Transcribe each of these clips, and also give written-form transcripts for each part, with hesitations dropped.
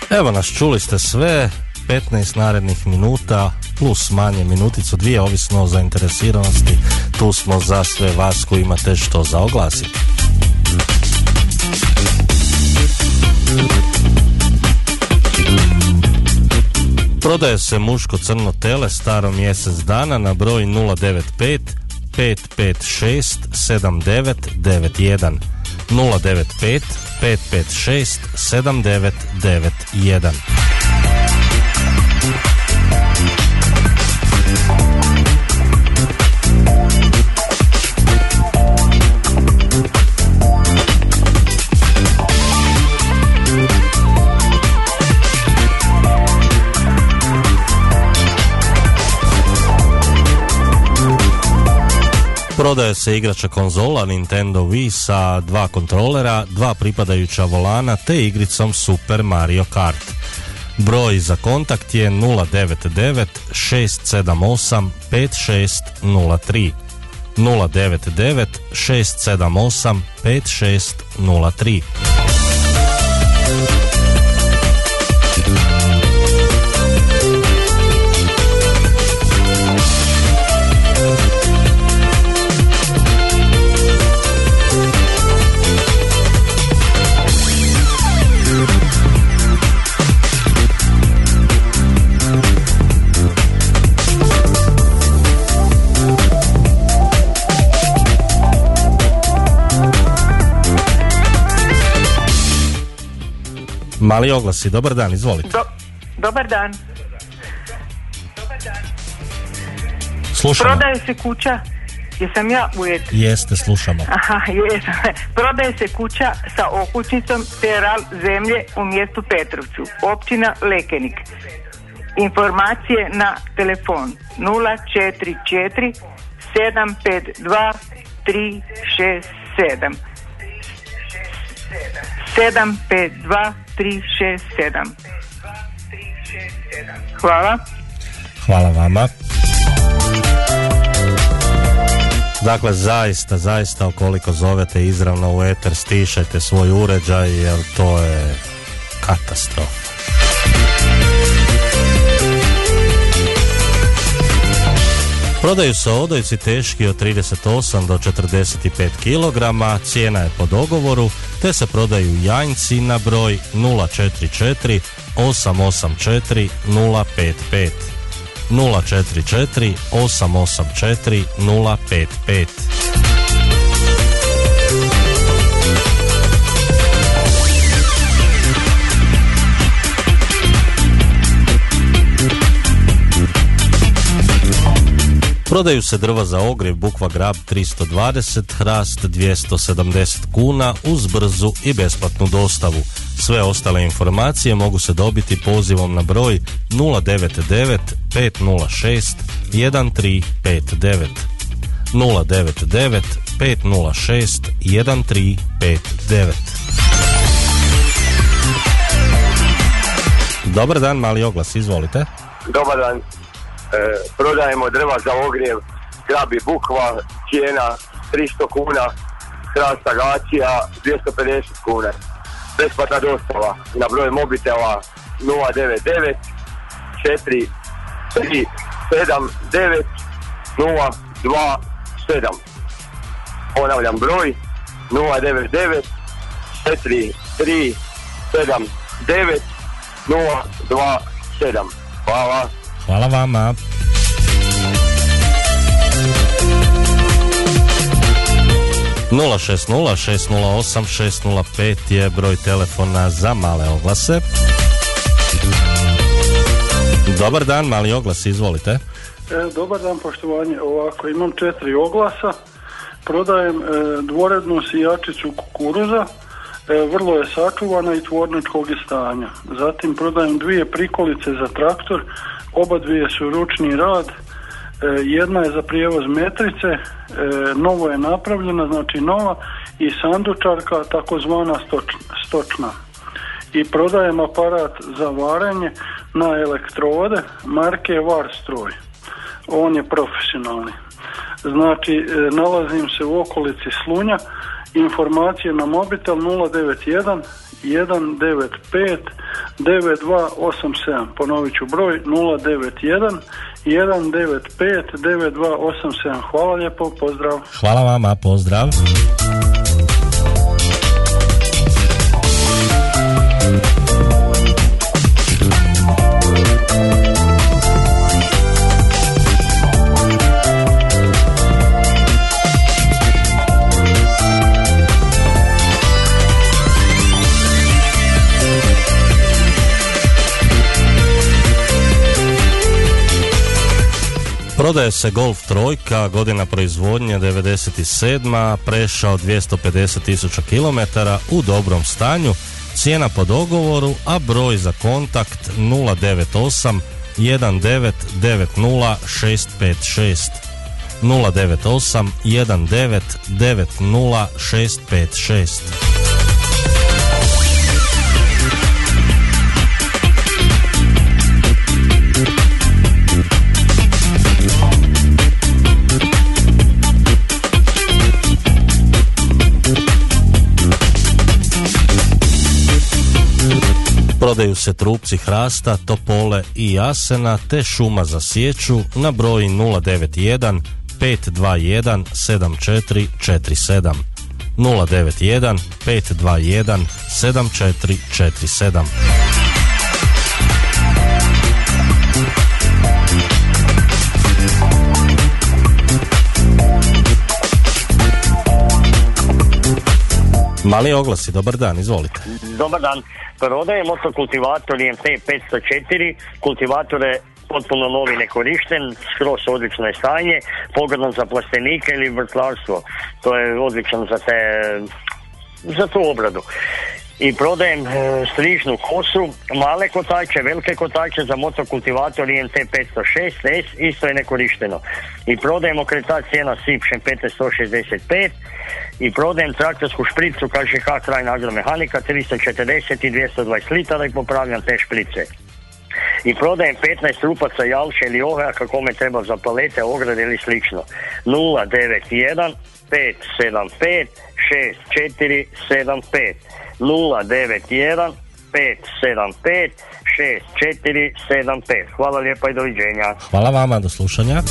Evo nas, čuli ste sve, 15 narednih minuta plus manje minuticu, dvije, ovisno o zainteresiranosti. Tu smo za sve vas koji imate što za oglasiti. Prodaje se muško crno tele staro mjesec dana na broj 095 556 7991 095 556 7991. Prodaje se igrača konzola Nintendo Wii sa 2 kontrolera, 2 pripadajuća volana te igricom Super Mario Kart. Broj za kontakt je 099 678 5603 099 678 5603. Mali oglasi, dobar dan, izvolite. Dobar dan. Slušamo. Prodaje se kuća, jesam ja ujed? Jeste, slušamo. Aha, jesam. Prodaje se kuća sa okućnicom teral zemlje u mjestu Petrovcu, općina Lekenik. Informacije na telefon 044 752 367 752 367. Hvala. Hvala vama. Dakle, zaista ukoliko zovete izravno u eter, stišajte svoj uređaj jer to je katastrofa. Prodaju se odojci teški od 38 do 45 kg, cijena je po dogovoru, te se prodaju janjci na broj 044 884 055 044 884 055. Prodaju se drva za ogrjev Bukva Grab 320, hrast 270 kuna uz brzu i besplatnu dostavu. Sve ostale informacije mogu se dobiti pozivom na broj 099 506 1359 099 506 1359. Dobar dan, mali oglas, izvolite. Dobar dan. Prodajemo drva za ogrjev Grab i Bukva, cijena 300 kuna, hrast agacija 250 kuna, besplatna dostava na broj mobitela 099 437 9027. Ponavljam broj 099 437 9027. Hvala. Hvala vama. Nula 608-605 je broj telefona za male oglase. Dobar dan, mali oglas, izvolite. Dobar dan, poštovanje. Ovako, imam 4 oglasa. Prodajem dvorednu sijačicu kukuruza. Vrlo je sačuvana i tvorničkog je stanja. Zatim prodajem 2 prikolice za traktor. Oba dvije su ručni rad. Jedna je za prijevoz metrice, novo je napravljena, znači nova, i sandučarka, takozvana stočna. I prodajem aparat za varenje na elektrode marke Varstroj. On je profesionalni. Znači, nalazim se u okolici Slunja Informacije na mobitel 091 195 9287. Ponovit ću broj 091 195 9287. Hvala lijepo, pozdrav. Hvala vama, pozdrav. Prodaje se Golf trojka, godina proizvodnje 97, prešao 250.000 km, u dobrom stanju, cijena po dogovoru, a broj za kontakt 098 1990 656. 098 1990 656. Prodaju se trupci hrasta, topole i jasena te šuma za sječu na broj 091 521 7447. 091 521 7447. Mali oglasi, dobar dan, izvolite. Dobar dan, prodaje motokultivator IMT 504, kultivator je potpuno novi, nekorišten, skroz odlično je stanje, pogodan za plastenike ili vrtlarstvo, to je odlično za tu obradu. I prodajem strižnu kosu, male kotače, velike kotače za motokultivator IMT 506S, isto je nekorišteno. I prodajem okretač cijena SIP Šempete 165 i prodajem traktorsku špricu KŽH Krajina agromehanika 340 i 220 litara i popravljam te šprice. I prodajem 15 trupaca jalše ili oheja kako me treba za palete, ograde ili slično. 091 575 6475. 091 575 6475. Hvala lijepa i doviđenja. Hvala vama, do slušanja.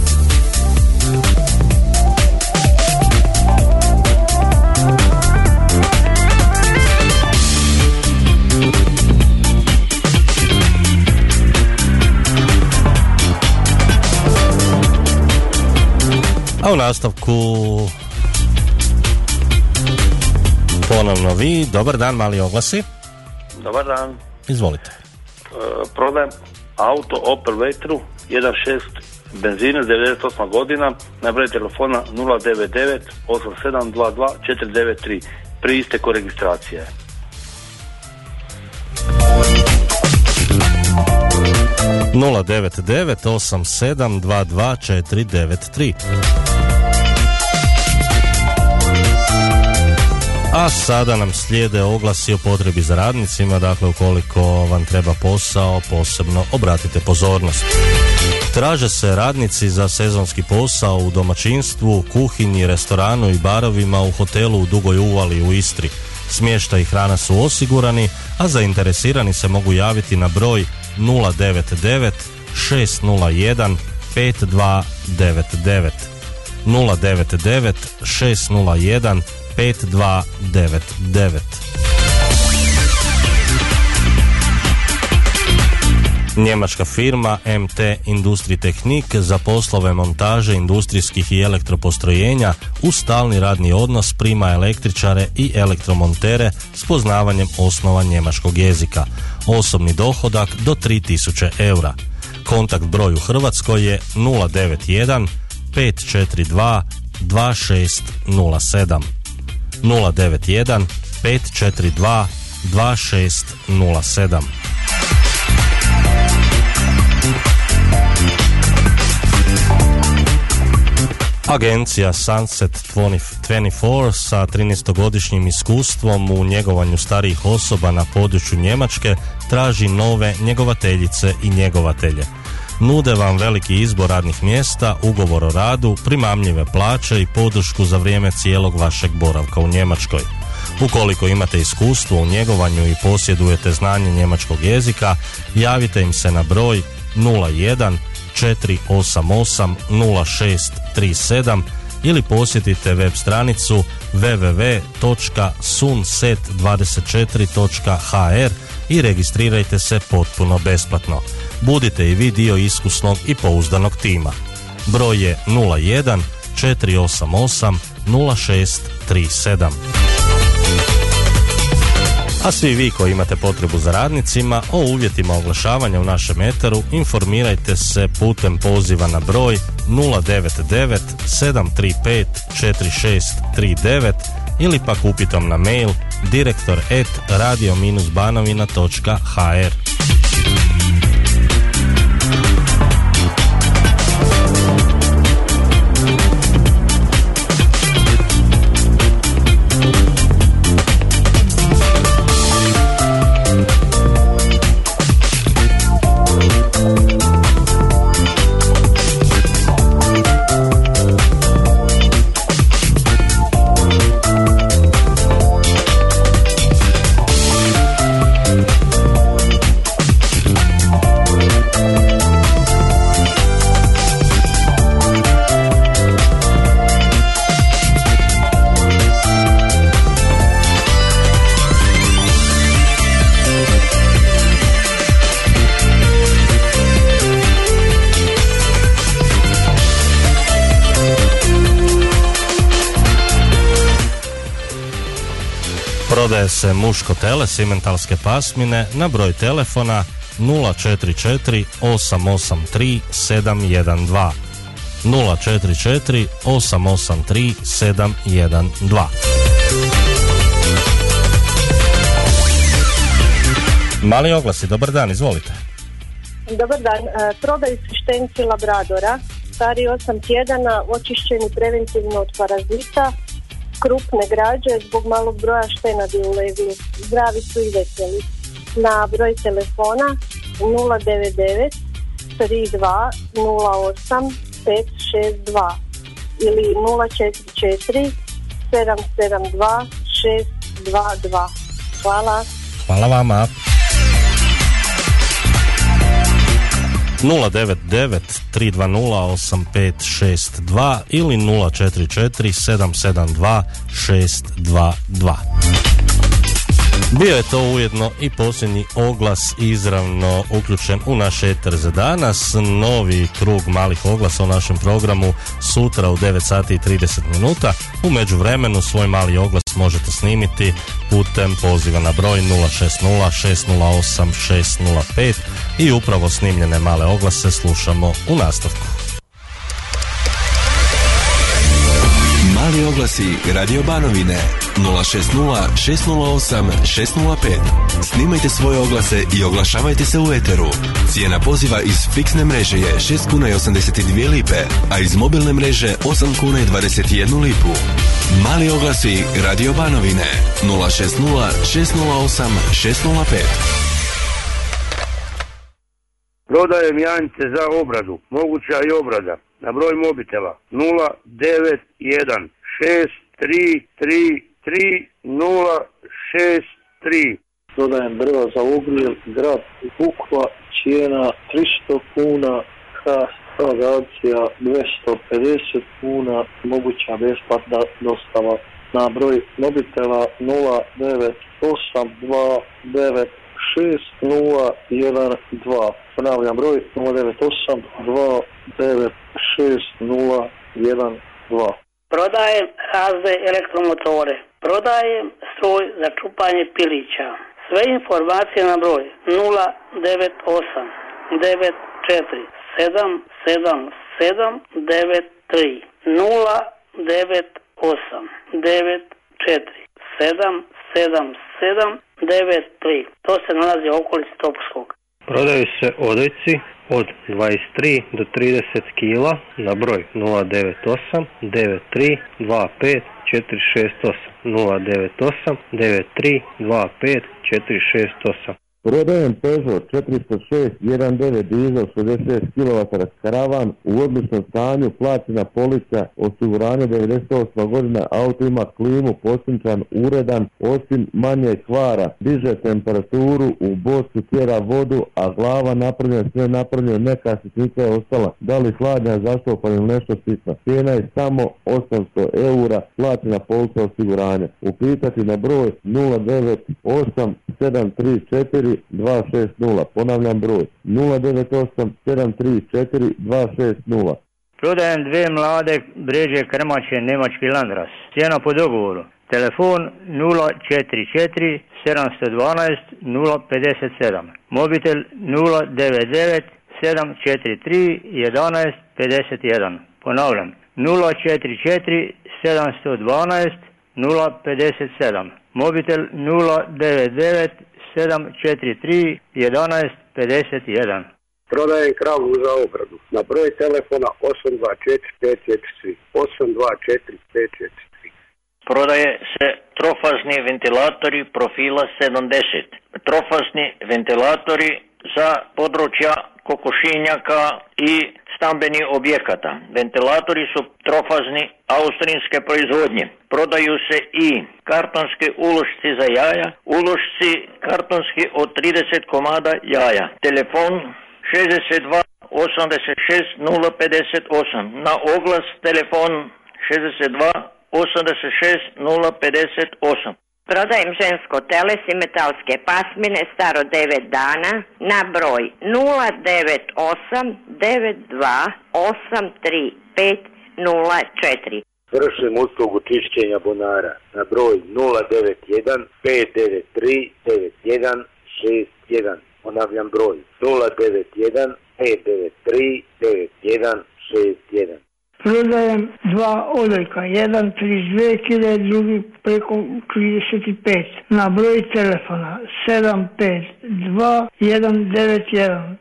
A u nastavku ponovno vi. Dobar dan, mali oglasi. Dobar dan. Izvolite. Prodajem auto Opel Vectru 1.6 benzina 98 godina, na broj telefona 099 8722 493 pri isteku registracije. Nula 99 8722 493. A sada nam slijede oglasi o potrebi za radnicima, dakle ukoliko vam treba posao, posebno obratite pozornost. Traže se radnici za sezonski posao u domaćinstvu, kuhinji, restoranu i barovima u hotelu u Dugoj Uvali u Istri. Smještaj i hrana su osigurani, a zainteresirani se mogu javiti na broj 099 601 5299. 099 601 5299. Njemačka firma MT Industritechnik za poslove montaže industrijskih i elektropostrojenja u stalni radni odnos prima električare i elektromontere s poznavanjem osnova njemačkog jezika. Osobni dohodak do 3000 eura. Kontakt broj u Hrvatskoj je 091 542 2607. 091 542 2607. Agencija Sunset 24 sa 13-godišnjim iskustvom u njegovanju starijih osoba na području Njemačke traži nove njegovateljice i njegovatelje. Nude vam veliki izbor radnih mjesta, ugovor o radu, primamljive plaće i podršku za vrijeme cijelog vašeg boravka u Njemačkoj. Ukoliko imate iskustvo u njegovanju i posjedujete znanje njemačkog jezika, javite im se na broj 01 488 0637 ili posjetite web stranicu www.sunset24.hr i registrirajte se potpuno besplatno. Budite i vi dio iskusnog i pouzdanog tima. Broj je 01 488 0637. A svi vi koji imate potrebu za radnicima, o uvjetima oglašavanja u našem eteru informirajte se putem poziva na broj 099 735 4639 ili pak upitom na mail direktor@radio-banovina.hr. Prodaje se muško tele simentalske pasmine na broj telefona 044 883 712 044 883 712. Mali oglasi, dobar dan, izvolite. Dobar dan, prodaju se štenci Labradora, stari 8 tjedana, očišćeni preventivno od parazita, krupne građe zbog malog broja štenadi u leglu. Zdravi su i veseli. Na broj telefona 099 32 08 562 ili 044 772 622. Hvala. Hvala vama. 099 320 8562 ili 044 772 622. Bio je to ujedno i posljednji oglas izravno uključen u naš eter za danas. Novi krug malih oglasa u našem programu sutra u 9 sati i 30 minuta. U međuvremenu svoj mali oglas možete snimiti putem poziva na broj 060 608 605 i upravo snimljene male oglase slušamo u nastavku. Mali oglasi Radio Banovine 060 608 605. Snimajte svoje oglase i oglašavajte se u eteru. Cijena poziva iz fiksne mreže je 6 kuna i 82 lipe, a iz mobilne mreže 8 kuna i 21 lipu. Mali oglasi Radio Banovine 060 608 605. Prodajem janice za obradu, moguća i obrada. Na broj mobitela 091 633 063. Prodajem drva za ogrjev, grad Bukva, cijena 300 kuna, akcija 250 kuna, moguća besplatna dostava. Na broj mobitela 0982960012. Ponavljam broj 0982960012. Prodajem razne elektromotore. Prodajem stroj za čupanje pilića. Sve informacije na broj 098 94 77793 098 94 77793. To se nalazi u okolici Topuskog. Prodaju se odojci od 23 do 30 kila na broj 098 93 25 468 098 93 25 468. Prodajem Peugeot 406 1.9 dizel 66 kW karavan u odličnom stanju, plaćena polica, osiguranje 98. godina, auto ima klimu, posunčan, uredan, osim manje kvara, diže temperaturu, u bocu tjera vodu, a glava napravljena, sve napravljeno, neka sitnica je ostala, da li hladnja, zaštopan ili nešto sitno. Cijena je samo 800 eura, plaćena polica osiguranja. Upitati na broj 098 734 260. Ponavljam broj 098 734 260. Prodajem dvije mlade bređe krmače njemački Landras. Cijena po dogovoru. Telefon 044 712 057. Mobitel 099 743 11 51. Ponavljam 044 712 057. Mobitel 099 743 11 51. Prodajem kravu za obradu. Na broj telefona 824543. 824543. Prodaje se trofazni ventilatori profila 70. Trofazni ventilatori za područja kokošinjaka i stambeni objekata. Ventilatori su trofazni austrijske proizvodnje. Prodaju se i kartonski ulošci za jaja, ulošci kartonski od 30 komada jaja. Telefon 62 86 058. Na oglas telefon 62 86 058. Prodajem žensko teles i metalske pasmine staro 9 dana na broj 098 92 835 04. Vršim uslugu čišćenja bunara na broj 091 593 9161. Ponavljam broj 091 593 9161. Prodajem dva odojka, jedan 32 kg, drugi preko 35. Na broj telefona 752 191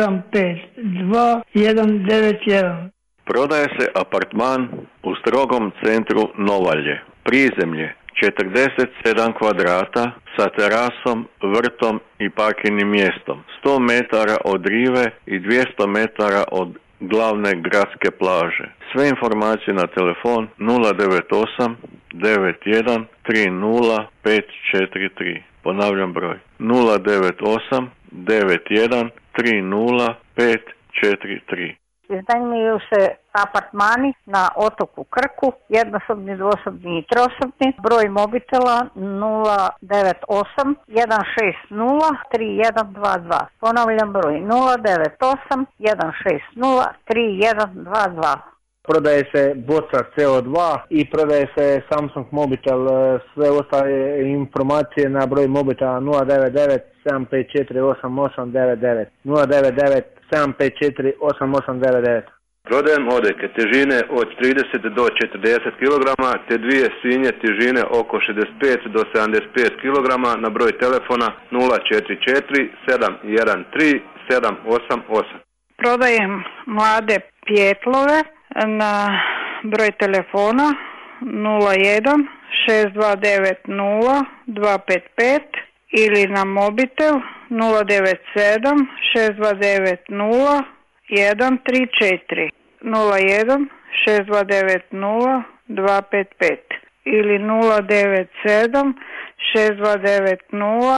752 191. Prodaje se apartman u strogom centru Novalje. Prizemlje 47 kvadrata sa terasom, vrtom i parkirnim mjestom. 100 metara od rive i 200 metara od glavne gradske plaže. Sve informacije na telefon 098 91 30 543. Ponavljam broj 098 91 30 543. Iznajmljuju se apartmani na otoku Krku, jednosobni, dvosobni i trosobni. Broj mobitela 098 160 3122. Ponavljam broj 098 160 3122. Prodaje se boca CO2 i prodaje se Samsung mobitel. Sve ostale informacije na broj mobitela 099 754 8899 099 754 8899. Prodajem odojke težine od 30 do 40 kg te dvije svinje težine oko 65 do 75 kg na broj telefona 044 713 788. Prodajem mlade pjetlove na broj telefona 01 6290 255 ili na mobitel 097 6290 134 01 6290 255 ili 097 6290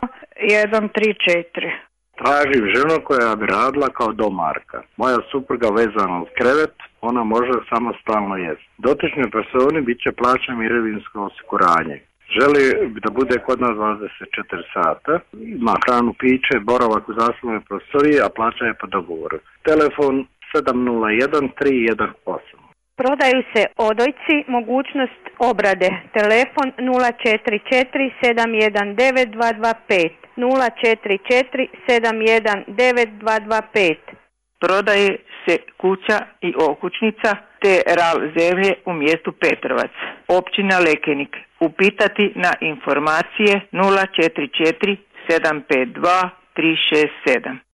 134. Tražim ženu koja bi radila kao domarka. Moja supruga vezana uz krevet, ona može samostalno jesti. Dotičnoj personi bit će plaćeno mirovinsko osiguranje. Želi da bude kod nas 24 sata, ima hranu, piće, boravak u zaslovnoj prostoriji, a plaća je po dogovoru. Telefon 701 318. Prodaju se odojci, mogućnost obrade. Telefon 044 719 225. 044 719 225. Prodaje se kuća i okućnica te ral zemlje u mjestu Petrovac, općina Lekenik. Upitati na informacije 044 752 367.